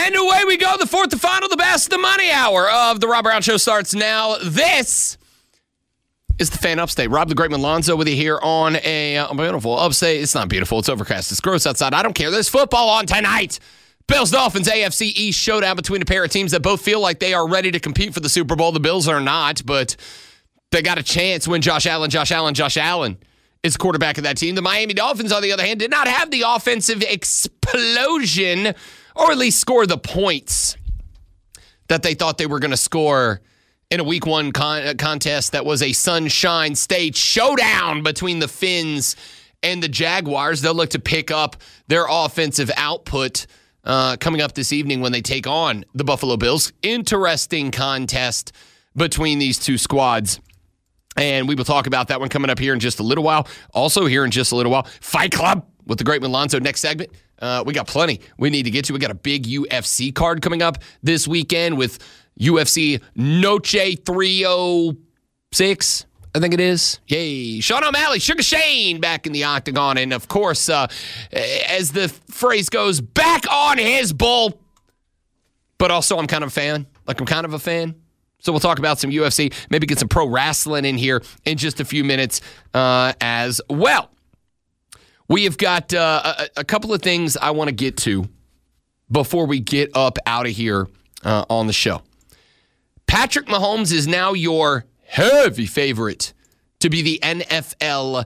And away we go. The fourth and final, the best, the money hour of the Rob Brown Show starts now. This is the Fan Upstate. Rob the Great Malonzo with you here on a beautiful upstate. It's not beautiful. It's overcast. It's gross outside. I don't care. There's football on tonight. Bills Dolphins AFC East showdown between a pair of teams that both feel like they are ready to compete for the Super Bowl. The Bills are not, but they got a chance when Josh Allen is quarterback of that team. The Miami Dolphins, on the other hand, did not have the offensive explosion, or at least score the points that they thought they were going to score in a week one contest that was a Sunshine State showdown between the Finns and the Jaguars. They'll look to pick up their offensive output coming up this evening when they take on the Buffalo Bills. Interesting contest between these two squads. And we will talk about that one coming up here in just a little while. Also here in just a little while, Fight Club with the Great Malonzo next segment. We got plenty we need to get to. We got a big UFC card coming up this weekend with UFC Noche 306, I think it is. Yay. Sean O'Malley, Sugar Shane back in the octagon. And, of course, as the phrase goes, back on his bull. But also I'm kind of a fan. So we'll talk about some UFC, maybe get some pro wrestling in here in just a few minutes as well. We have got a couple of things I want to get to before we get up out of here on the show. Patrick Mahomes is now your heavy favorite to be the NFL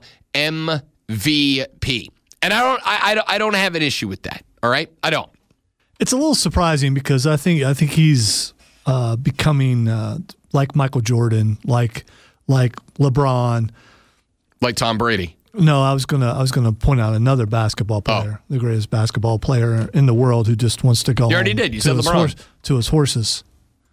MVP. And I don't have an issue with that, all right? I don't. It's a little surprising because I think he's becoming like Michael Jordan, like LeBron, like Tom Brady. No, I was gonna point out another basketball player, the greatest basketball player in the world, who just wants to go. You already did. You said LeBron. To his horses.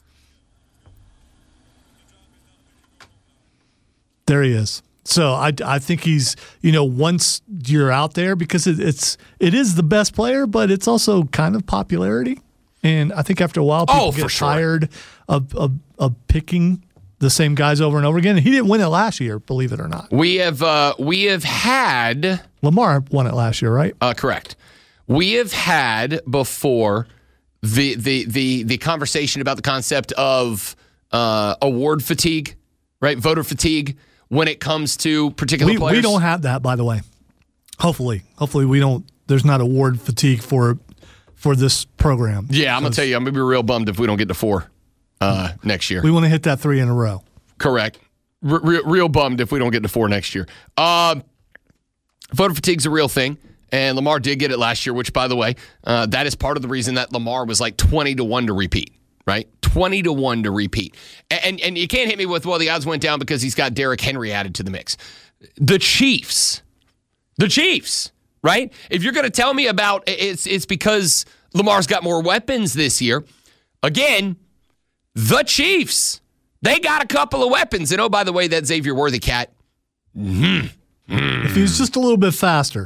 There he is. So I think he's, once you're out there, because it is the best player, but it's also kind of popularity. And I think after a while, people get tired of picking the same guys over and over again. And he didn't win it last year, believe it or not. We have had Lamar won it last year, right? Correct. We have had before the conversation about the concept of award fatigue, right? Voter fatigue when it comes to particular players. We don't have that, by the way. Hopefully we don't. There's not award fatigue for this program. Yeah, I'm going to tell you, I'm going to be real bummed if we don't get to 4 next year. We want to hit that 3 in a row. Correct. Real bummed if we don't get to 4 next year. Voter fatigue's a real thing, and Lamar did get it last year, which, by the way, that is part of the reason that Lamar was like 20-1 to repeat, right? 20-1 to repeat. And you can't hit me with, well, the odds went down because he's got Derrick Henry added to the mix. The Chiefs, right? If you're going to tell me about it's because Lamar's got more weapons this year, again, the Chiefs, they got a couple of weapons. And, oh, by the way, that Xavier Worthy cat. If he's just a little bit faster.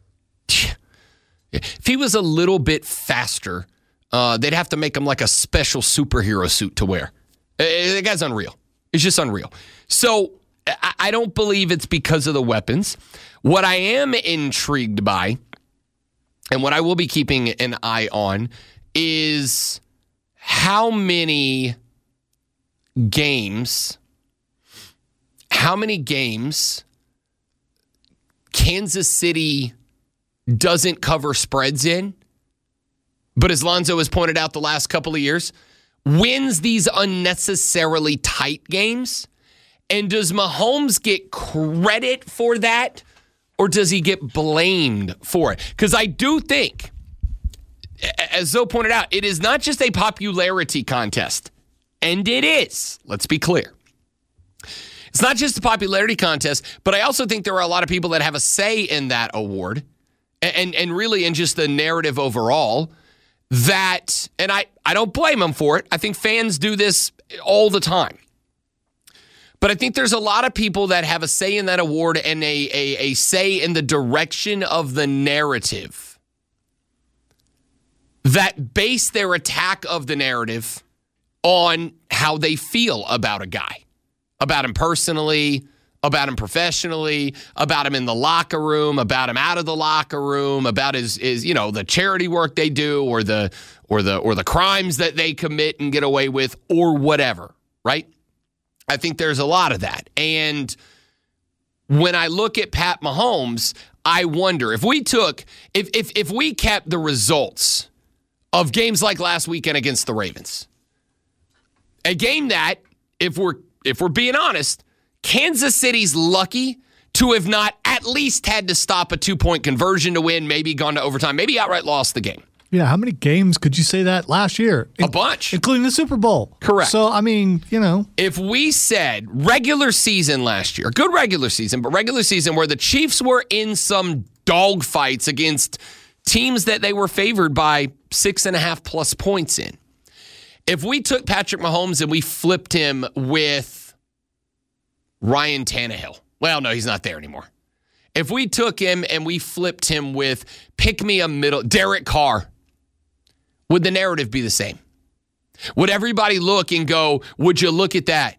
If he was a little bit faster, they'd have to make him like a special superhero suit to wear. The guy's unreal. It's just unreal. So I don't believe it's because of the weapons. What I am intrigued by, and what I will be keeping an eye on, is how many games Kansas City doesn't cover spreads in, but as Lonzo has pointed out the last couple of years, wins these unnecessarily tight games. And does Mahomes get credit for that, or does he get blamed for it? Because I do think, as Zoe pointed out, it is not just a popularity contest. And it is. Let's be clear. It's not just a popularity contest, but I also think there are a lot of people that have a say in that award and really in just the narrative overall that, and I don't blame them for it. I think fans do this all the time. But I think there's a lot of people that have a say in that award and a say in the direction of the narrative that base their attack of the narrative on how they feel about a guy, about him personally, about him professionally, about him in the locker room, about him out of the locker room, about his the charity work they do or the crimes that they commit and get away with or whatever, right? I think there's a lot of that. And when I look at Pat Mahomes, I wonder if we kept the results of games like last weekend against the Ravens, a game that, if we're being honest, Kansas City's lucky to have not at least had to stop a 2-point conversion to win, maybe gone to overtime, maybe outright lost the game. Yeah, how many games could you say that last year? A bunch. Including the Super Bowl. Correct. So, I mean, If we said regular season last year, good regular season, but regular season where the Chiefs were in some dog fights against teams that they were favored by 6.5+ points in. If we took Patrick Mahomes and we flipped him with Ryan Tannehill. Well, no, he's not there anymore. If we took him and we flipped him with pick me a middle, Derek Carr, would the narrative be the same? Would everybody look and go, would you look at that?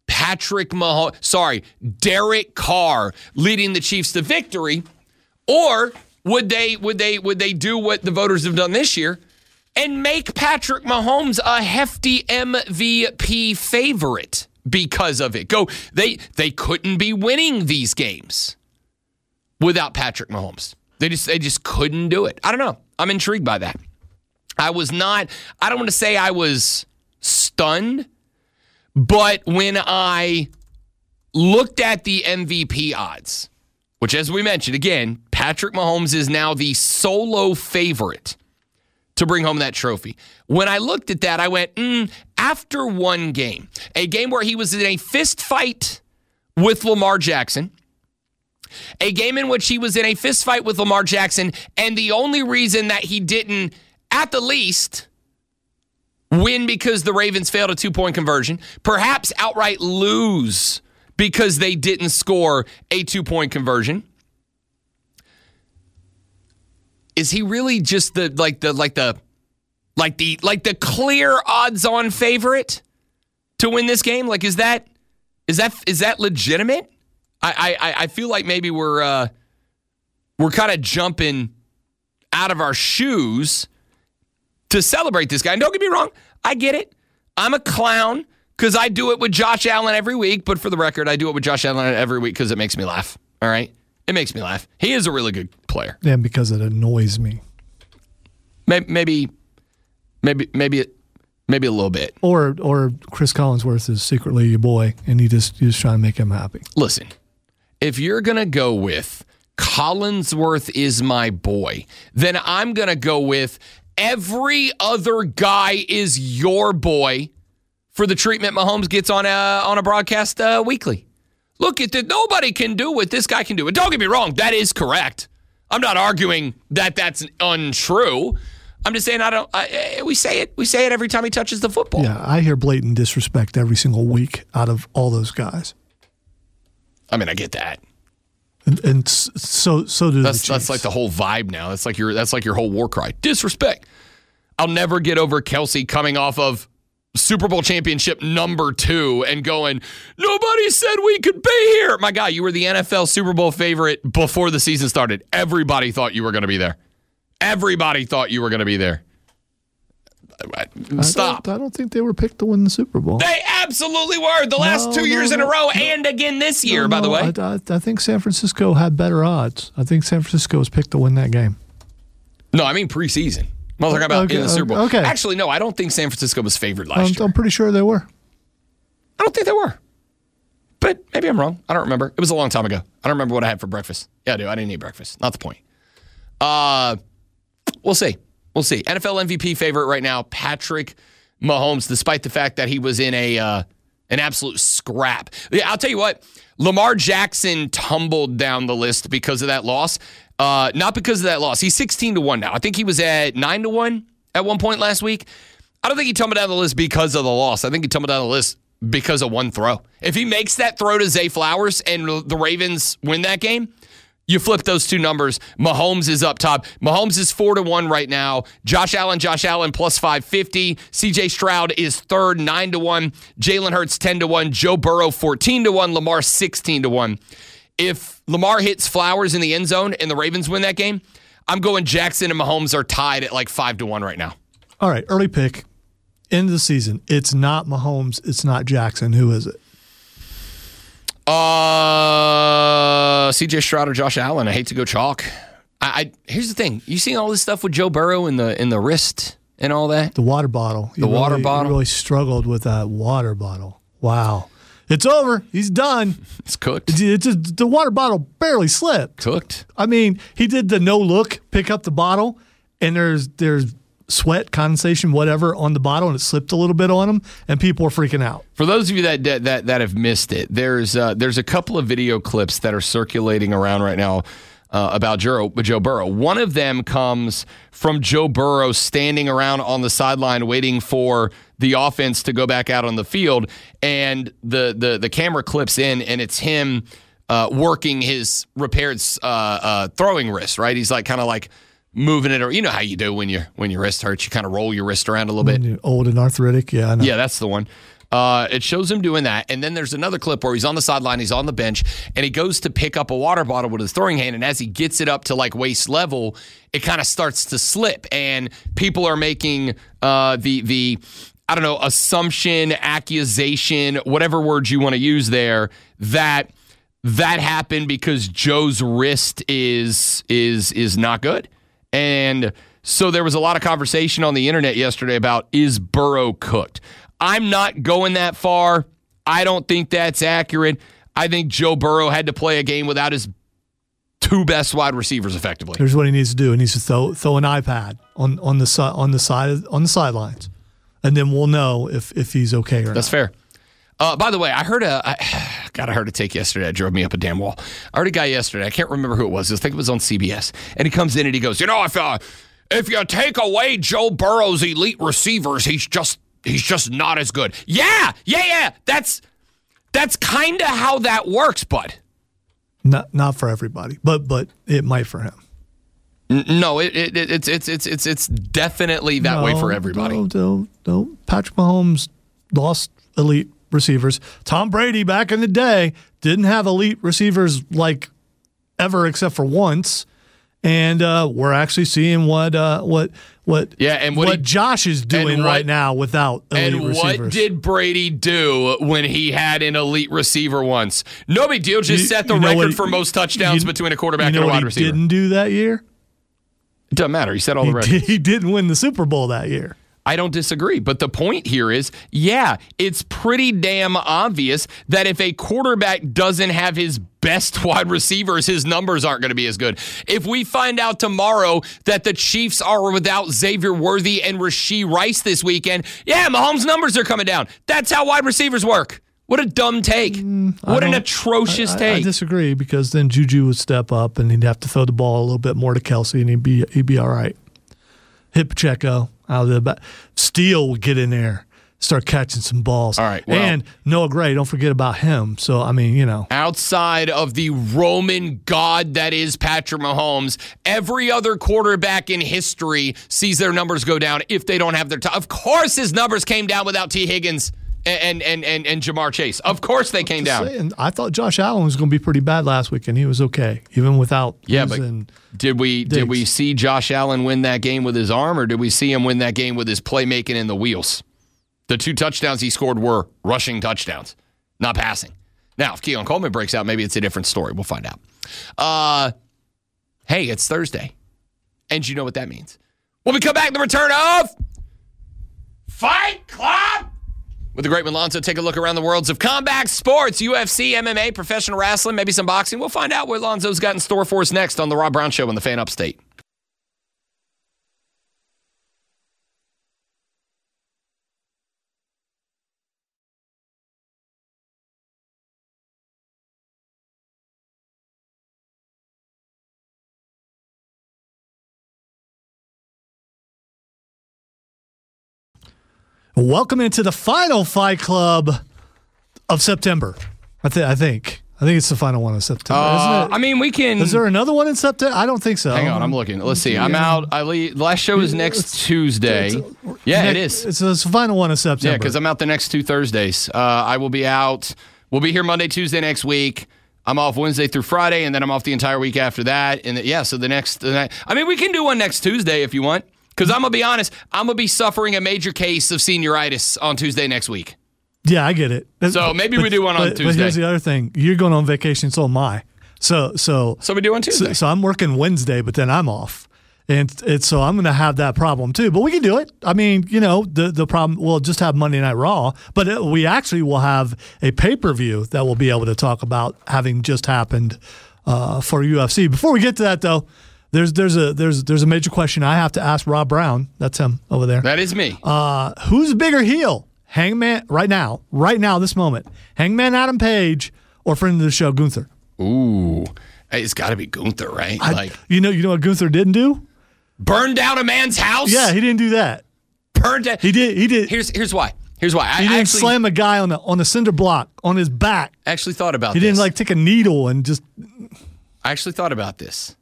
Derek Carr leading the Chiefs to victory? Or would they do what the voters have done this year and make Patrick Mahomes a hefty MVP favorite because of it? They couldn't be winning these games without Patrick Mahomes. They just couldn't do it. I don't know. I'm intrigued by that. I don't want to say I was stunned, but when I looked at the MVP odds, which, as we mentioned, again, Patrick Mahomes is now the solo favorite to bring home that trophy. When I looked at that, I went, after one game, a game where he was in a fist fight with Lamar Jackson, a game in which he was in a fist fight with Lamar Jackson, and the only reason that he didn't, at the least, win because the Ravens failed a 2-point conversion, perhaps outright lose because they didn't score a 2-point conversion. Is he really just the clear odds-on favorite to win this game? Like, is that legitimate? I feel like maybe we're kind of jumping out of our shoes to celebrate this guy. And don't get me wrong, I get it. I'm a clown because I do it with Josh Allen every week. But for the record, I do it with Josh Allen every week because it makes me laugh. All right? It makes me laugh. He is a really good player. And because it annoys me. Maybe a little bit. Or Chris Collinsworth is secretly your boy, and you just trying to make him happy. Listen, if you're going to go with Collinsworth is my boy, then I'm going to go with every other guy is your boy for the treatment Mahomes gets on a broadcast weekly. Look at that. Nobody can do what this guy can do. And don't get me wrong, that is correct. I'm not arguing that that's untrue. I'm just saying we say it every time he touches the football. Yeah, I hear blatant disrespect every single week out of all those guys. I mean, I get that. And so do the Chiefs. That's like the whole vibe now. That's like your whole war cry. Disrespect. I'll never get over Kelsey coming off of Super Bowl championship number 2 and going, nobody said we could be here. My God, you were the NFL Super Bowl favorite before the season started. Everybody thought you were going to be there. Everybody thought you were going to be there. Stop. I don't think they were picked to win the Super Bowl. They absolutely were. The last 2 years in a row and again this year, by the way. I think San Francisco had better odds. I think San Francisco was picked to win that game. No, I mean preseason. I'm talking about in the Super Bowl. Okay. Actually, no, I don't think San Francisco was favored last year. I'm pretty sure they were. I don't think they were. But maybe I'm wrong. I don't remember. It was a long time ago. I don't remember what I had for breakfast. Yeah, I do. I didn't eat breakfast. Not the point. We'll see. We'll see. NFL MVP favorite right now, Patrick Mahomes, despite the fact that he was in an absolute scrap. Yeah, I'll tell you what, Lamar Jackson tumbled down the list because of that loss. Not because of that loss. He's 16-1 now. I think he was at 9-1 at one point last week. I don't think he tumbled down the list because of the loss. I think he tumbled down the list because of one throw. If he makes that throw to Zay Flowers and the Ravens win that game, You flip those two numbers, Mahomes is up top. Mahomes is 4-1 right now. Josh Allen plus 550. CJ Stroud is third, 9-1. Jalen Hurts 10-1. Joe Burrow 14-1. Lamar 16-1. If Lamar hits Flowers in the end zone and the Ravens win that game, I'm going Jackson and Mahomes are tied at like 5-1 right now. All right, early pick. End of the season. It's not Mahomes. It's not Jackson. Who is it? CJ Stroud or Josh Allen. I hate to go chalk. Here's the thing. You seen all this stuff with Joe Burrow in the wrist and all that? The water bottle. Water bottle. He really struggled with that water bottle. Wow. It's over. He's done. It's cooked. It's just, the water bottle barely slipped. Cooked. I mean, he did the no look, pick up the bottle, and there's sweat, condensation, whatever on the bottle, and it slipped a little bit on him, and people are freaking out. For those of you that have missed it, there's a couple of video clips that are circulating around right now about Joe Burrow. One of them comes from Joe Burrow standing around on the sideline waiting for the offense to go back out on the field, and the camera clips in, and it's him working his repaired throwing wrist, right? He's like kind of like moving it, or you know how you do when your wrist hurts, you kind of roll your wrist around a little bit. When you're old and arthritic, yeah, I know. Yeah, that's the one. It shows him doing that, and then there's another clip where he's on the sideline, he's on the bench, and he goes to pick up a water bottle with his throwing hand, and as he gets it up to like waist level, it kind of starts to slip, and people are making the I don't know, assumption, accusation, whatever words you want to use there, that happened because Joe's wrist is not good. And so there was a lot of conversation on the internet yesterday about, is Burrow cooked? I'm not going that far. I don't think that's accurate. I think Joe Burrow had to play a game without his two best wide receivers effectively. Here's what he needs to do. He needs to throw an iPad on the sidelines, and then we'll know if he's okay or not. That's fair. By the way, I heard a take yesterday that drove me up a damn wall. I heard a guy yesterday. I can't remember who it was. I think it was on CBS. And he comes in and he goes, if you take away Joe Burrow's elite receivers, he's just not as good. Yeah. That's kind of how that works, bud. Not for everybody, but it might for him. No, it's definitely that way for everybody. No. Patrick Mahomes lost elite receivers. Tom Brady back in the day didn't have elite receivers like ever except for once. And we're actually seeing what Josh is doing right now without elite receivers. And what did Brady do when he had an elite receiver once? No big deal. Just set the record for most touchdowns between a quarterback and a wide receiver. He didn't do that year? It doesn't matter. He set all the records. He didn't win the Super Bowl that year. I don't disagree. But the point here is, it's pretty damn obvious that if a quarterback doesn't have his best wide receivers, his numbers aren't going to be as good. If we find out tomorrow that the Chiefs are without Xavier Worthy and Rashee Rice this weekend, Mahomes' numbers are coming down. That's how wide receivers work. What a dumb take. What an atrocious take. I disagree, because then Juju would step up and he'd have to throw the ball a little bit more to Kelsey, and he'd be all right. Hit Pacheco out of the back. Steele would get in there, start catching some balls. All right. Well, and Noah Gray, don't forget about him. So, I mean, outside of the Roman god that is Patrick Mahomes, every other quarterback in history sees their numbers go down if they don't have their time. Of course his numbers came down without T. Higgins and Jamar Chase. Of course they came down. Saying, I thought Josh Allen was going to be pretty bad last week, and he was okay, even without losing. Did we see Josh Allen win that game with his arm, or did we see him win that game with his playmaking in the wheels? The 2 touchdowns he scored were rushing touchdowns, not passing. Now, if Keon Coleman breaks out, maybe it's a different story. We'll find out. Hey, it's Thursday, and you know what that means. When we come back, the return of Fight Club with the great Lonzo. Take a look around the worlds of combat sports, UFC, MMA, professional wrestling, maybe some boxing. We'll find out what Lonzo's got in store for us next on The Rob Brown Show on the Fan Upstate. Welcome into the final Fight Club of September. I think. I think it's the final one in September, isn't it? I mean, we can. Is there another one in September? I don't think so. Hang on, I'm looking. Let's see. I'm out. The last show is next Tuesday. It is. It's the final one in September. Yeah, because I'm out the next 2 Thursdays. I will be out. We'll be here Monday, Tuesday next week. I'm off Wednesday through Friday, and then I'm off the entire week after that. And so the next. I mean, we can do one next Tuesday if you want. Because I'm gonna be honest, I'm gonna be suffering a major case of senioritis on Tuesday next week. Yeah, I get it. So maybe we do one on Tuesday. But here's the other thing: you're going on vacation, so am I. So we do on Tuesday. So I'm working Wednesday, but then I'm off, and so I'm going to have that problem too. But we can do it. I mean, the problem we'll just have Monday Night Raw, but we actually will have a pay-per-view that we'll be able to talk about having just happened for UFC. Before we get to that, though, there's a major question I have to ask Rob Brown. That's him over there. That is me. Who's a bigger heel? Hangman right now, this moment. Hangman Adam Page or friend of the show Gunther? Ooh, it's got to be Gunther, right? You know what Gunther didn't do? Burn down a man's house? Yeah, he didn't do that. Burned down. He did. Here's why. He didn't slam a guy on a cinder block on his back. I actually thought about this. He didn't take a needle and just. I actually thought about this.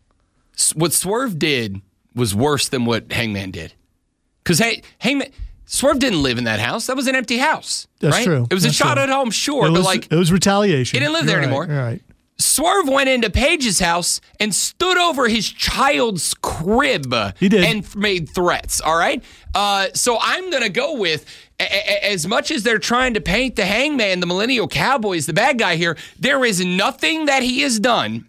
What Swerve did was worse than what Hangman did. Because Hangman. Swerve didn't live in that house. That was an empty house. That's right? true. It was a childhood home, sure, it was retaliation. He didn't live there anymore. Right. Swerve went into Page's house and stood over his child's crib. He did. And made threats, all right? So I'm going to go with, as much as they're trying to paint the Hangman, the Millennial Cowboy, as the bad guy here, there is nothing that he has done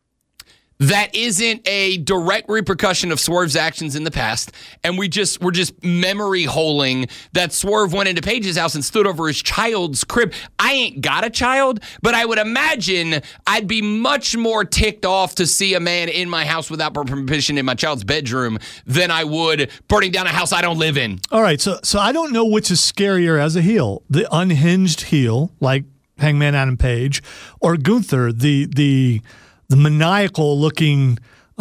that isn't a direct repercussion of Swerve's actions in the past, and we're just memory holing that Swerve went into Page's house and stood over his child's crib. I ain't got a child, but I would imagine I'd be much more ticked off to see a man in my house without permission in my child's bedroom than I would burning down a house I don't live in. All right, so I don't know which is scarier as a heel, the unhinged heel like Hangman Adam Page, or Gunther, the maniacal-looking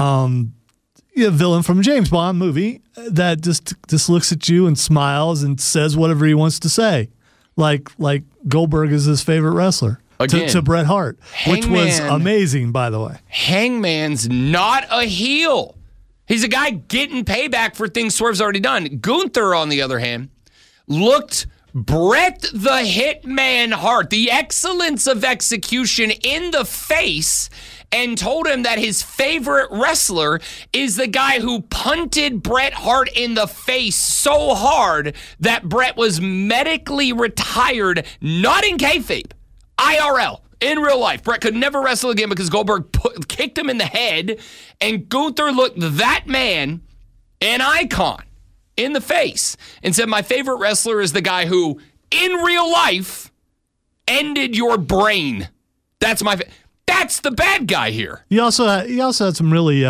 villain from a James Bond movie that just looks at you and smiles and says whatever he wants to say, like Goldberg is his favorite wrestler to Bret Hart, which was amazing, by the way. Hangman's not a heel. He's a guy getting payback for things Swerve's already done. Gunther, on the other hand, looked Bret the Hitman Hart, the excellence of execution, in the face and told him that his favorite wrestler is the guy who punted Bret Hart in the face so hard that Bret was medically retired, not in kayfabe, IRL, in real life. Bret could never wrestle again because Goldberg kicked him in the head, and Gunther looked that man, an icon, in the face and said, my favorite wrestler is the guy who, in real life, ended your brain. That's the bad guy here. He also had some really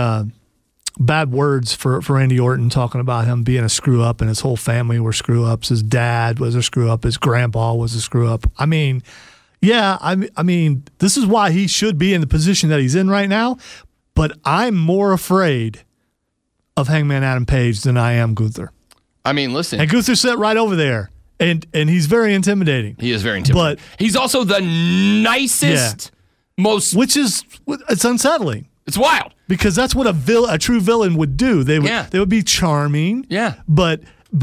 bad words for Randy Orton, talking about him being a screw up and his whole family were screw ups. His dad was a screw up. His grandpa was a screw up. I mean, yeah, I mean, this is why he should be in the position that he's in right now. But I'm more afraid of Hangman Adam Page than I am Gunther. I mean, listen. And Gunther's sat right over there. And he's very intimidating. He is very intimidating. But he's also the nicest, most... Which is... It's unsettling. It's wild. Because that's what a true villain would do. They would be charming. Yeah. But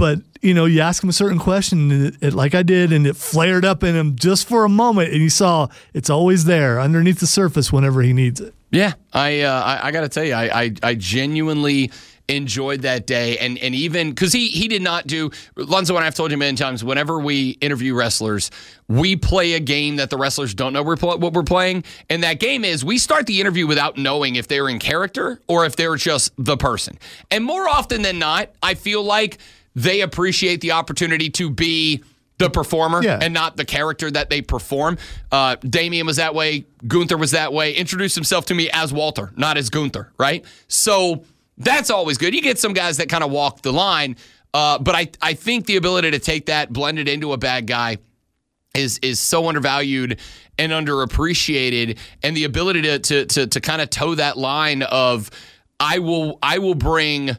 you ask him a certain question, and it like I did, and it flared up in him just for a moment, and you saw it's always there underneath the surface whenever he needs it. Yeah. I got to tell you, I genuinely enjoyed that day, and even because he did not do, Lonzo and I have told you many times, whenever we interview wrestlers, we play a game that the wrestlers don't know what we're playing, and that game is we start the interview without knowing if they're in character or if they're just the person. And more often than not, I feel like they appreciate the opportunity to be the performer and not the character that they perform. Damian was that way. Gunther was that way. Introduced himself to me as Walter, not as Gunther, right? So that's always good. You get some guys that kind of walk the line, but I think the ability to take that, blend it into a bad guy is so undervalued and underappreciated, and the ability to kind of toe that line of I will bring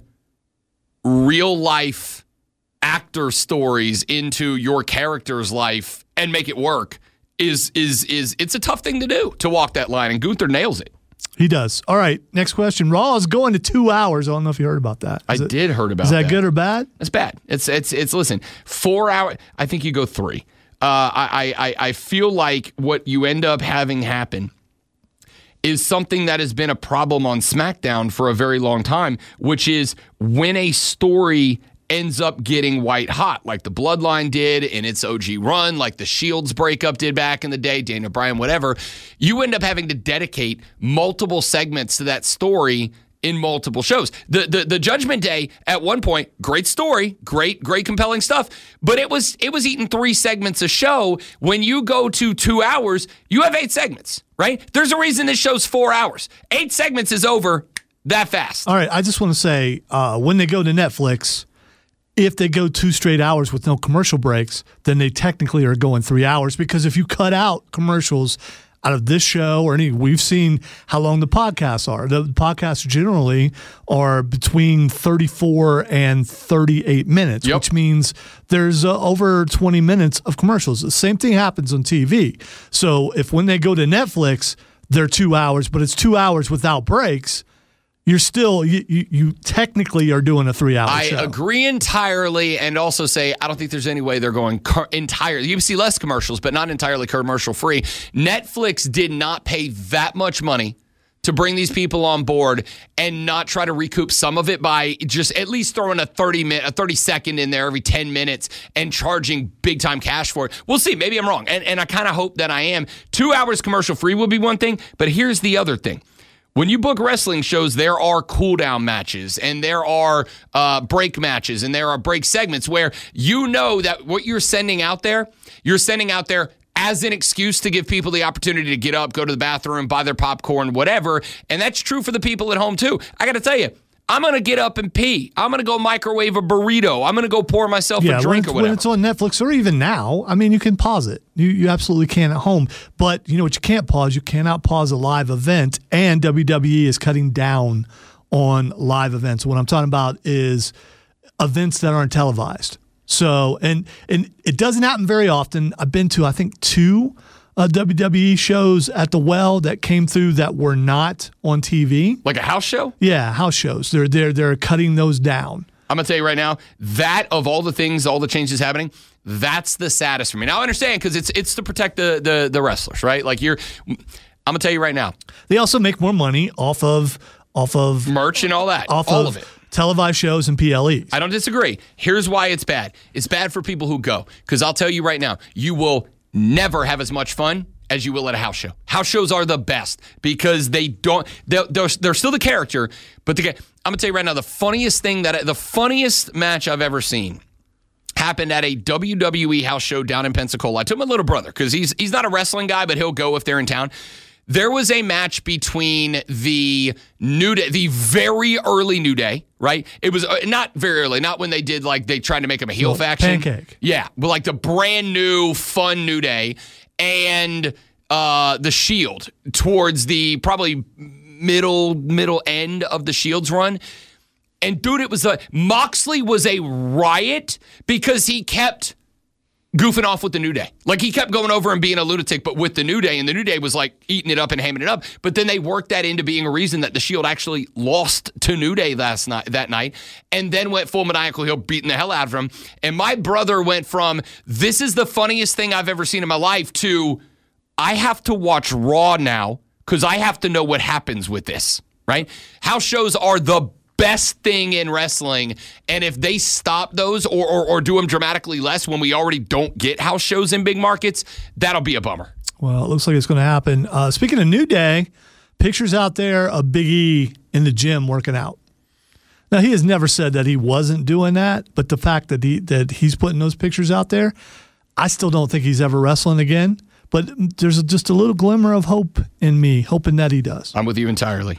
real life actor stories into your character's life and make it work is it's a tough thing to do, to walk that line, and Gunther nails it. He does. All right, next question. Raw is going to 2 hours. I don't know if you heard about that. I did heard about that. Is that good or bad? It's bad. It's listen, 4 hours. I think you go 3. I feel like what you end up having happen is something that has been a problem on SmackDown for a very long time, which is when a story ends up getting white hot, like the Bloodline did in its OG run, like the Shields breakup did back in the day, Daniel Bryan, whatever, you end up having to dedicate multiple segments to that story in multiple shows. The Judgment Day, at one point, great story, great compelling stuff, but it was eating 3 segments a show. When you go to 2 hours, you have 8 segments, right? There's a reason this show's 4 hours. 8 segments is over that fast. All right, I just want to say, when they go to Netflix, if they go 2 straight hours with no commercial breaks, then they technically are going 3 hours, because if you cut out commercials out of this show or any, we've seen how long the podcasts are. The podcasts generally are between 34 and 38 minutes, which means there's over 20 minutes of commercials. The same thing happens on TV. So if when they go to Netflix, they're 2 hours, but it's 2 hours without breaks, you're still, you technically are doing a 3-hour show. I agree entirely, and also say I don't think there's any way they're going entirely. You see less commercials, but not entirely commercial free. Netflix did not pay that much money to bring these people on board and not try to recoup some of it by just at least throwing a 30-second in there every 10 minutes and charging big-time cash for it. We'll see. Maybe I'm wrong, and I kind of hope that I am. 2 hours commercial free would be one thing, but here's the other thing. When you book wrestling shows, there are cool-down matches, and there are break matches, and there are break segments where you know that what you're sending out there as an excuse to give people the opportunity to get up, go to the bathroom, buy their popcorn, whatever. And that's true for the people at home, too. I got to tell you, I'm going to get up and pee. I'm going to go microwave a burrito. I'm going to go pour myself a drink or whatever. When it's on Netflix, or even now, I mean, you can pause it. You absolutely can at home. But you know what you can't pause? You cannot pause a live event, and WWE is cutting down on live events. What I'm talking about is events that aren't televised. So, and it doesn't happen very often. I've been to, I think, 2 WWE shows at the Well that came through that were not on TV. Like a house show? Yeah, house shows. They're cutting those down. I'm going to tell you right now, that of all the things, all the changes happening, that's the saddest for me. Now I understand, because it's to protect the wrestlers, right? Like I'm going to tell you right now. They also make more money off of merch and all that. All of it. Televised shows and PLEs. I don't disagree. Here's why it's bad. It's bad for people who go, because I'll tell you right now, you will never have as much fun as you will at a house show. House shows are the best because they're still the character, but I'm gonna tell you right now, the funniest match I've ever seen happened at a WWE house show down in Pensacola. I took my little brother because he's not a wrestling guy, but he'll go if they're in town. There was a match between the New Day, the very early New Day, right? It was not very early, not when they did, like, they tried to make them a heel faction. Pancake. Yeah, but like the brand new, fun New Day, and the Shield towards the probably middle end of the Shield's run. And dude, Moxley was a riot because he kept goofing off with the New Day. Like, he kept going over and being a lunatic, but with the New Day, and the New Day was like eating it up and hamming it up. But then they worked that into being a reason that the Shield actually lost to New Day that night, and then went full maniacal heel, beating the hell out of him. And my brother went from, this is the funniest thing I've ever seen in my life, to, I have to watch Raw now because I have to know what happens with this, right? House shows are the best thing in wrestling, and if they stop those or do them dramatically less when we already don't get house shows in big markets, that'll be a bummer. Well, it looks like it's going to happen. Speaking of New Day, pictures out there of Big E in the gym working out. Now, he has never said that he wasn't doing that, but the fact that he's putting those pictures out there, I still don't think he's ever wrestling again. But there's just a little glimmer of hope in me, hoping that he does. I'm with you entirely.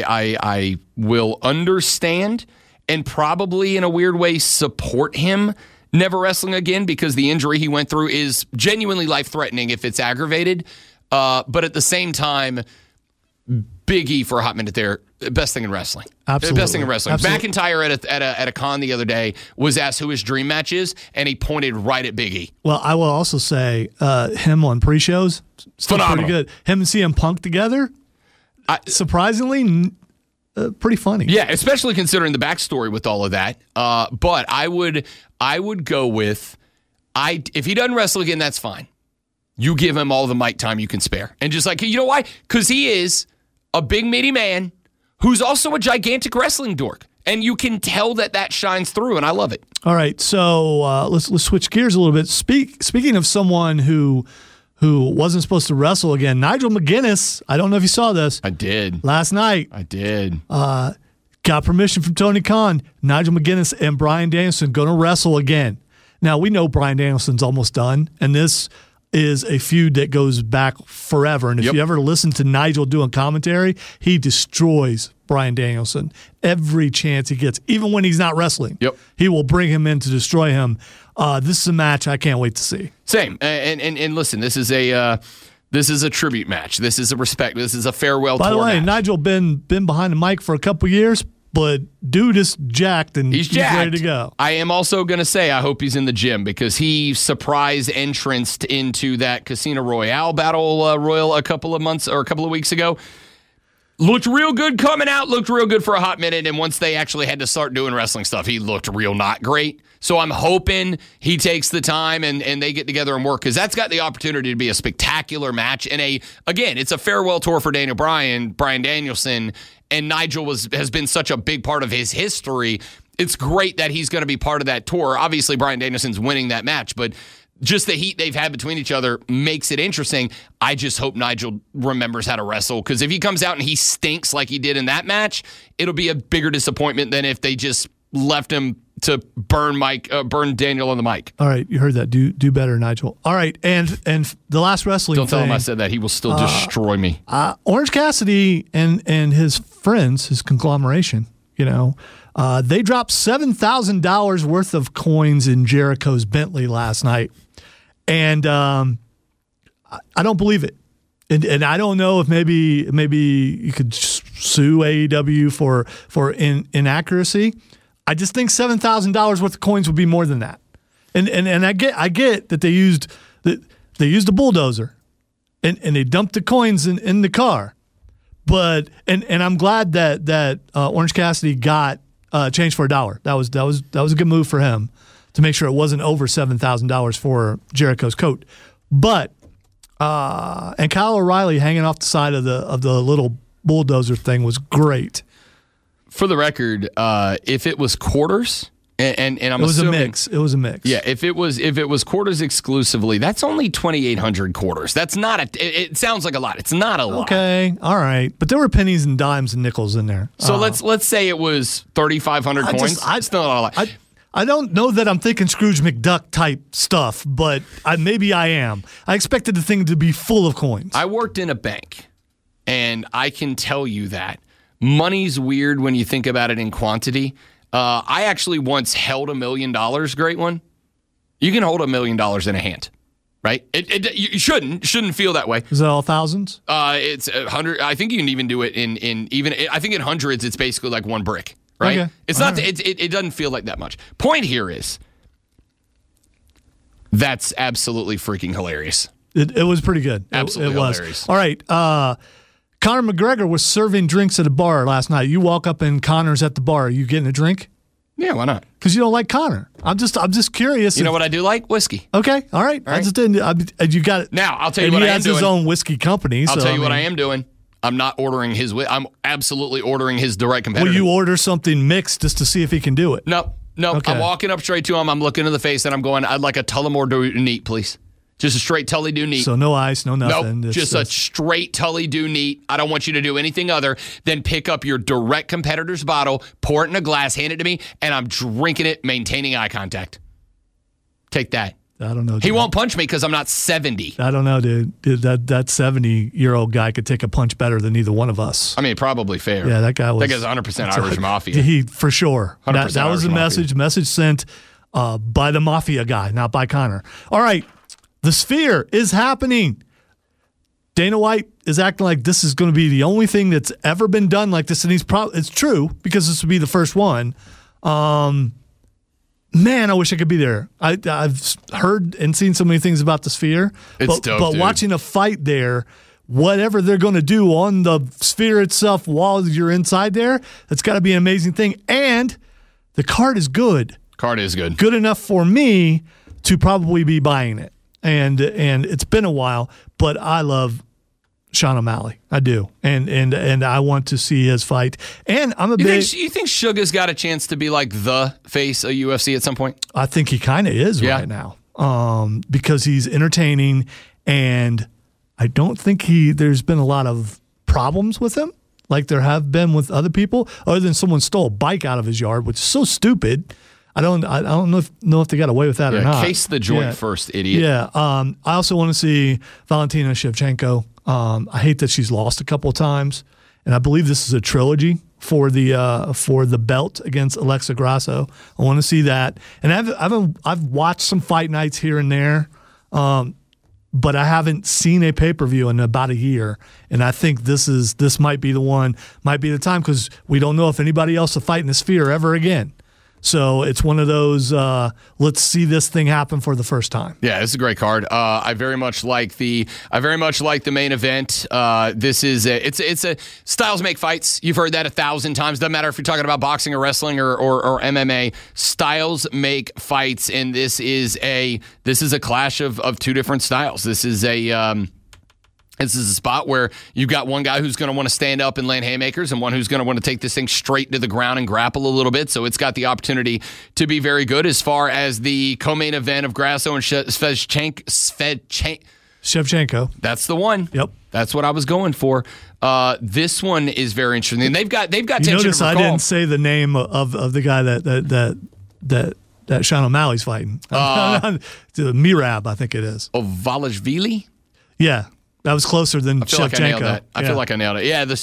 I will understand and probably in a weird way support him never wrestling again, because the injury he went through is genuinely life-threatening if it's aggravated. But at the same time, Big E for a hot minute there best thing in wrestling. Absolutely. Best thing in wrestling. Absolutely. McIntyre at a con the other day was asked who his dream match is, and he pointed right at Big E. Well, I will also say him on pre-shows, still Phenomenal. pretty good. Him and CM Punk together, surprisingly, pretty funny. Yeah, especially considering the backstory with all of that. But I would go with if he doesn't wrestle again, that's fine. You give him all the mic time you can spare, and just like, you know why? Because he is a big meaty man who's also a gigantic wrestling dork. And you can tell that shines through, and I love it. All right, so let's switch gears a little bit. Speaking of someone who wasn't supposed to wrestle again, Nigel McGuinness, I don't know if you saw this. I did. Last night. I did. Got permission from Tony Khan. Nigel McGuinness and Bryan Danielson going to wrestle again. Now, we know Bryan Danielson's almost done, and this is a feud that goes back forever. And if you ever listen to Nigel doing commentary, he destroys Bryan Danielson every chance he gets, even when he's not wrestling. Yep. He will bring him in to destroy him. This is a match I can't wait to see. Same. And listen, this is a tribute match. This is a respect. This is a farewell tour By the way, match. Nigel been behind the mic for a couple years, but dude is jacked and He's jacked. ready to go. I am also going to say I hope he's in the gym because he surprise entranced into that Casino Royale battle royal a couple of weeks ago. Looked real good coming out, looked real good for a hot minute, and once they actually had to start doing wrestling stuff, he looked real not great. So I'm hoping he takes the time and they get together and work, because that's got the opportunity to be a spectacular match. And again, it's a farewell tour for Daniel Bryan Danielson, and Nigel has been such a big part of his history. It's great that he's going to be part of that tour. Obviously, Bryan Danielson's winning that match, but just the heat they've had between each other makes it interesting. I just hope Nigel remembers how to wrestle, because if he comes out and he stinks like he did in that match, it'll be a bigger disappointment than if they just left him to burn Daniel on the mic. All right, you heard that. Do better, Nigel. All right, and the last wrestling Don't thing. tell him I said that. He will still destroy me. Orange Cassidy and his friends, his conglomeration, they dropped $7,000 worth of coins in Jericho's Bentley last night. And I don't believe it. And I don't know if maybe you could sue AEW for inaccuracy. I just think $7,000 worth of coins would be more than that. And I get that they used a bulldozer and they dumped the coins in the car. But and I'm glad that Orange Cassidy got changed for $1. That was a good move for him to make sure it wasn't over $7,000 for Jericho's coat. But and Kyle O'Reilly hanging off the side of the little bulldozer thing was great. For the record, if it was quarters, and I'm assuming it was a mix. Yeah, if it was quarters exclusively, that's only 2,800 quarters. That's not it sounds like a lot. It's not a lot. Okay, all right, but there were pennies and dimes and nickels in there. So let's say it was 3,500 coins. It's not a lot. I don't know that I'm thinking Scrooge McDuck type stuff, but maybe I am. I expected the thing to be full of coins. I worked in a bank, and I can tell you that money's weird when you think about it in quantity. I actually once held $1 million, great one. You can hold $1 million in a hand, right? You shouldn't feel that way. Is that all thousands? It's 100. I think you can even do it I think in hundreds, it's basically like one brick. Right? Okay. It's not. Right. It doesn't feel like that much. Point here is that's absolutely freaking hilarious. It was pretty good. Absolutely it was. Hilarious. All right. Conor McGregor was serving drinks at a bar last night. You walk up and Conor's at the bar. Are you getting a drink? Yeah, why not? Because you don't like Conor. I'm just curious. You know what I do like? Whiskey. Okay. All right. I just didn't. You got it. Now I'll tell you what I am doing. He has his own whiskey company. I'll tell you what I am doing. I'm not ordering his. I'm absolutely ordering his direct competitor. Will you order something mixed just to see if he can do it? No. Okay. I'm walking up straight to him. I'm looking in the face and I'm going, I'd like a Tullamore do neat, please. Just a straight Tully do neat. So no ice, no nothing. Nope, just a straight Tully do neat. I don't want you to do anything other than pick up your direct competitor's bottle, pour it in a glass, hand it to me, and I'm drinking it, maintaining eye contact. Take that. I don't know. Dude. He won't punch me because I'm not 70. I don't know, dude. That 70-year-old guy could take a punch better than either one of us. I mean, probably fair. Yeah, that guy was. That guy's 100% Irish Mafia. He for sure. 100% That was the message. Message sent by the Mafia guy, not by Conor. All right, the Sphere is happening. Dana White is acting like this is going to be the only thing that's ever been done like this, and it's true because this would be the first one. Man, I wish I could be there. I've heard and seen so many things about the Sphere, It's dope, but dude. watching a fight there, whatever they're going to do on the Sphere itself while you're inside there, that's got to be an amazing thing. And the card is good. Card is good. Good enough for me to probably be buying it. And it's been a while, but I love Sean O'Malley. I do. And I want to see his fight. And I'm a big... You think Sugar's got a chance to be like the face of UFC at some point? I think he kind of is right now. Because he's entertaining, and I don't think there's been a lot of problems with him like there have been with other people, other than someone stole a bike out of his yard, which is so stupid. I don't know if they got away with that or not. Case the joint first, idiot. Yeah. I also want to see Valentina Shevchenko. I hate that she's lost a couple of times, and I believe this is a trilogy for the belt against Alexa Grasso. I want to see that, and I've watched some fight nights here and there, but I haven't seen a pay-per-view in about a year, and I think this might be the one, might be the time, because we don't know if anybody else will fight in the Sphere ever again. So it's one of those, let's see this thing happen for the first time. Yeah, it's a great card. I very much like the main event. This is it's a styles make fights. You've heard that 1,000 times. Doesn't matter if you're talking about boxing or wrestling or MMA. Styles make fights, and this is a clash of two different styles. This is a spot where you've got one guy who's going to want to stand up and land haymakers and one who's going to want to take this thing straight to the ground and grapple a little bit. So it's got the opportunity to be very good. As far as the co-main event of Grasso and Shevchenko. That's the one. Yep. That's what I was going for. This one is very interesting. And they've got tension. Notice I didn't say the name of the guy that Sean O'Malley's fighting. Mirab, I think it is. Ovalishvili? Yeah. That was closer than Shevchenko. Like I nailed that. I feel like I nailed it. Yeah,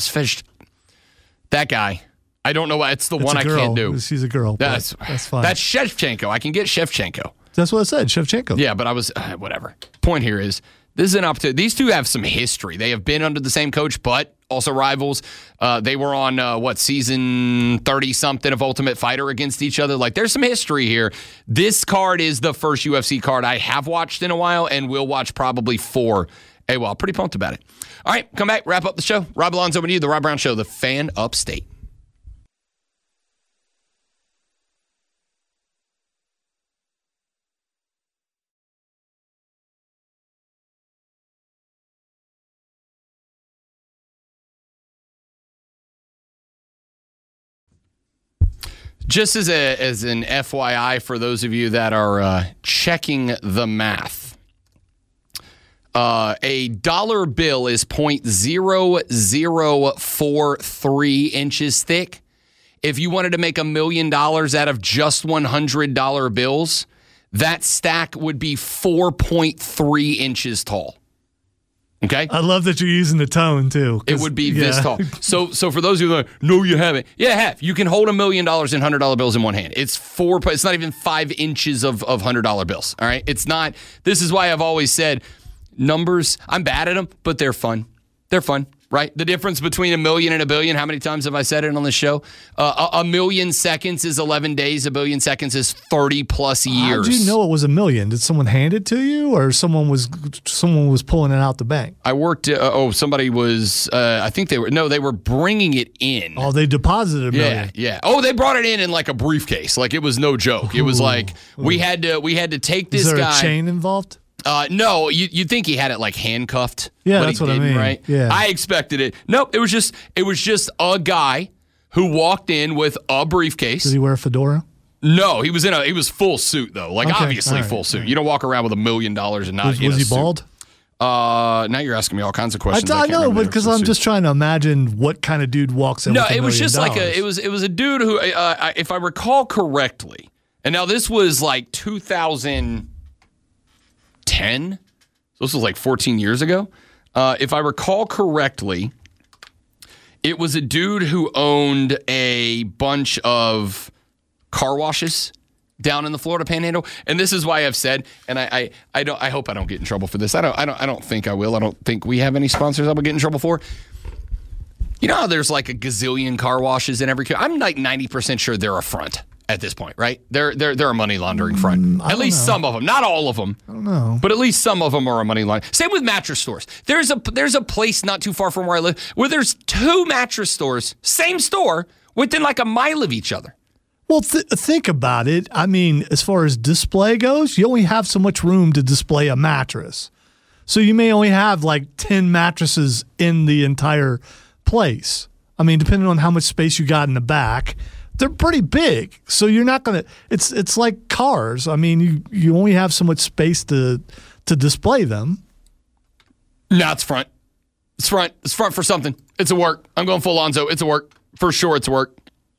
that guy. I don't know why. It's the one I can't do. She's a girl. That's fine. That's Shevchenko. I can get Shevchenko. That's what I said, Shevchenko. Yeah, but I was, whatever. Point here is, this is an opportunity. These two have some history. They have been under the same coach, but also rivals. They were on, season 30-something of Ultimate Fighter against each other. Like, there's some history here. This card is the first UFC card I have watched in a while and will watch probably for a while. Pretty pumped about it. All right, come back, wrap up the show. Rob Alonzo with you, The Rob Brown Show, the Fan Upstate. Just as an FYI for those of you that are checking the math, a dollar bill is 0.0043 inches thick. If you wanted to make $1 million out of just $100 bills, that stack would be 4.3 inches tall. Okay? I love that you're using the tone, too. It would be this tall. So for those of you that are like, no, you haven't. Yeah, I have. You can hold $1 million in $100 bills in one hand. It's not even 5 inches of $100 bills. All right? It's not. This is why I've always said, numbers, I'm bad at them, but they're fun. They're fun, right? The difference between $1 million and $1 billion, how many times have I said it on the show? A million seconds is 11 days. 1 billion seconds is 30-plus years. How did you know it was $1 million? Did someone hand it to you, or someone was pulling it out the bank? I worked, somebody was, I think they were bringing it in. Oh, they deposited $1 million. Yeah. Oh, they brought it in like a briefcase. Like, it was no joke. It was like, we had to take this guy. Is there a chain involved? No, you'd think he had it like handcuffed. Yeah, that's what I mean. Right? Yeah. I expected it. Nope, it was just a guy who walked in with a briefcase. Did he wear a fedora? No, he was full suit though. Like, okay, obviously right, full suit. Right. You don't walk around with $1 million and not. Was he bald? Now you're asking me all kinds of questions. I know, but because I'm just trying to imagine what kind of dude walks in. No, it was just like it was a dude who, if I recall correctly, and now this was like 2010. So this was like 14 years ago. If I recall correctly, it was a dude who owned a bunch of car washes down in the Florida Panhandle. And this is why I've said, and I hope I don't get in trouble for this. I don't think I will. I don't think we have any sponsors I will get in trouble for. You know how there's like a gazillion car washes in every. I'm like 90% sure they're a front at this point, right? They're a money laundering front. At least some of them, not all of them. I don't know, but at least some of them are a money laundering. Same with mattress stores. There's a place not too far from where I live where there's 2 mattress stores, same store, within like a mile of each other. Well, think about it. I mean, as far as display goes, you only have so much room to display a mattress. So you may only have like 10 mattresses in the entire place. I mean, depending on how much space you got in the back, they're pretty big. So you're not going to it's like cars. I mean, you only have so much space to display them. No, it's front. It's front. It's front for something. It's a work. I'm going full Lonzo. It's a work. For sure it's a work.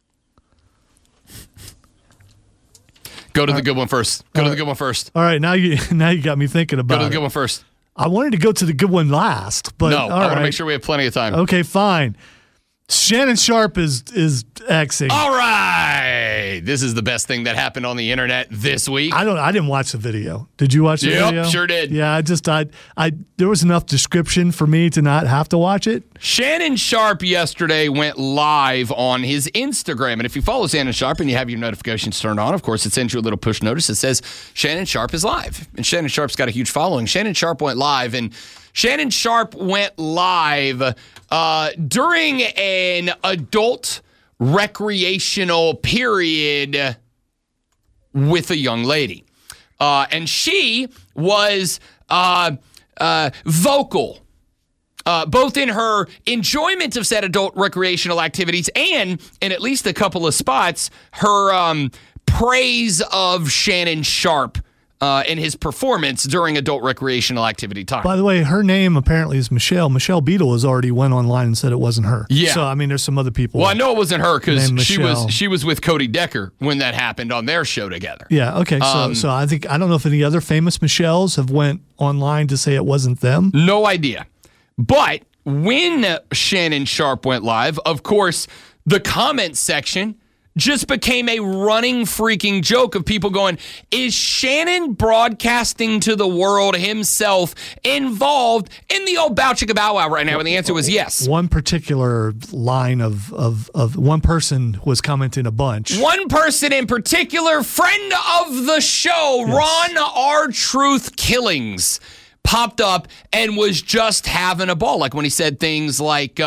Go to the good one first. Go to the good one first. All right, now you got me thinking about it. Go to the good one first. I wanted to go to the good one last, but no, I want to make sure we have plenty of time. Okay, fine. Shannon Sharpe is Xing. All right. This is the best thing that happened on the internet this week. I didn't watch the video. Did you watch the video? Yep, sure did. Yeah, I there was enough description for me to not have to watch it. Shannon Sharpe yesterday went live on his Instagram. And if you follow Shannon Sharpe and you have your notifications turned on, of course, it sends you a little push notice that says Shannon Sharpe is live. And Shannon Sharpe's got a huge following. Shannon Sharpe went live, and Shannon Sharpe went live during an adult recreational period with a young lady. And she was vocal, both in her enjoyment of said adult recreational activities and, in at least a couple of spots, her praise of Shannon Sharpe in his performance during adult recreational activity time. By the way, her name apparently is Michelle. Michelle Beadle has already went online and said it wasn't her. Yeah. So, I mean, there's some other people. Well, I know it wasn't her because she was with Cody Decker when that happened on their show together. Yeah, okay. So I don't know if any other famous Michelles have went online to say it wasn't them. No idea. But when Shannon Sharpe went live, of course, the comment section just became a running freaking joke of people going, is Shannon broadcasting to the world himself involved in the old Bow Chicka Bow Wow right now? And the answer was yes. One particular line of one person was commenting a bunch. One person in particular, friend of the show, yes. Ron R-Truth Killings, popped up and was just having a ball. Like when he said things like,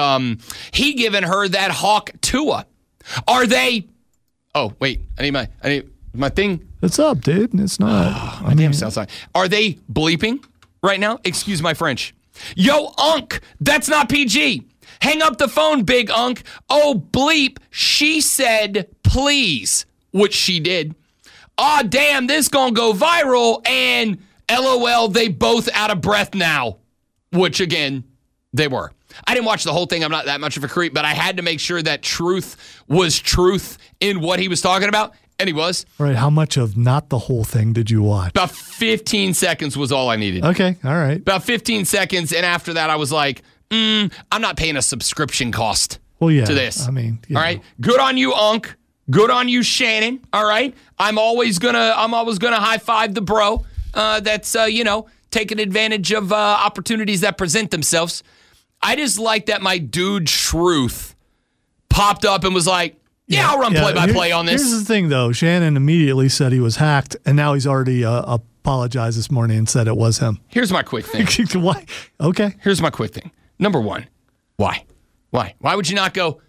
he giving her that hawk Tua. Are they... Oh, wait. I need my thing. It's up, dude. It's not. My damn sound sign. Are they bleeping right now? Excuse my French. Yo, Unk, that's not PG. Hang up the phone, big Unk. Oh, bleep. She said, please, which she did. Aw, damn, this gonna go viral. And LOL, they both out of breath now, which, again, they were. I didn't watch the whole thing. I'm not that much of a creep, but I had to make sure that truth was truth in what he was talking about, and he was. All right, how much of not the whole thing did you watch? About 15 seconds was all I needed. Okay, all right. About 15 seconds, and after that I was like, I'm not paying a subscription cost to this. I mean, all right? Good on you, Unk. Good on you, Shannon. All right? I'm always gonna high five the bro that's taking advantage of opportunities that present themselves. I just like that my dude Truth popped up and was like, I'll run play-by-play on this. Here's the thing, though. Shannon immediately said he was hacked, and now he's already apologized this morning and said it was him. Here's my quick thing. Why? Okay. Here's my quick thing. Number one, why? Why would you not go,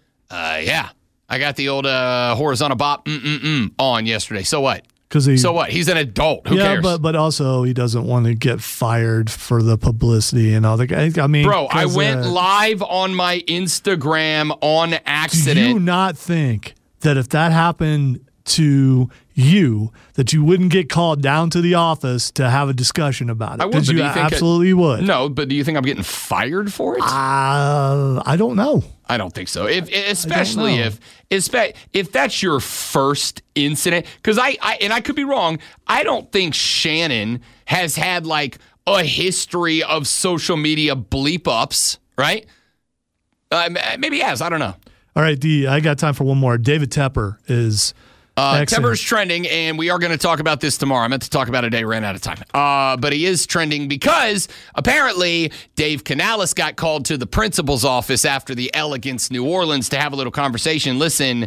I got the old horizontal bop on yesterday. So what? So what? He's an adult. Who cares? But also he doesn't want to get fired for the publicity and all that. I mean, bro, I went live on my Instagram on accident. Do you not think that if that happened to you, that you wouldn't get called down to the office to have a discussion about it? I would. You absolutely would. No, but do you think I'm getting fired for it? I don't know. I don't think so. Especially if that's your first incident, because I could be wrong. I don't think Shannon has had like a history of social media bleep ups, right? Maybe he has. I don't know. All right, I got time for one more. David Tepper is Tepper's trending, and we are going to talk about this tomorrow. I meant to talk about it today, ran out of time. But he is trending because apparently Dave Canales got called to the principal's office after the L against New Orleans to have a little conversation. Listen,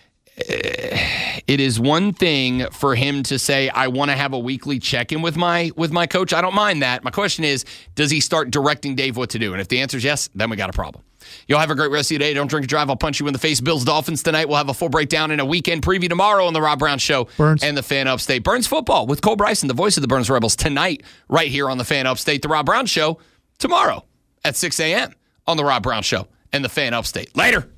it is one thing for him to say, I want to have a weekly check-in with my coach. I don't mind that. My question is, does he start directing Dave what to do? And if the answer is yes, then we got a problem. Y'all have a great rest of your day. Don't drink and drive. I'll punch you in the face. Bills Dolphins tonight. We'll have a full breakdown and a weekend preview tomorrow on the Rob Brown Show and the Fan Upstate. Burns football with Cole Bryson, the voice of the Burns Rebels, tonight right here on the Fan Upstate. The Rob Brown Show tomorrow at 6 a.m. on the Rob Brown Show and the Fan Upstate. Later.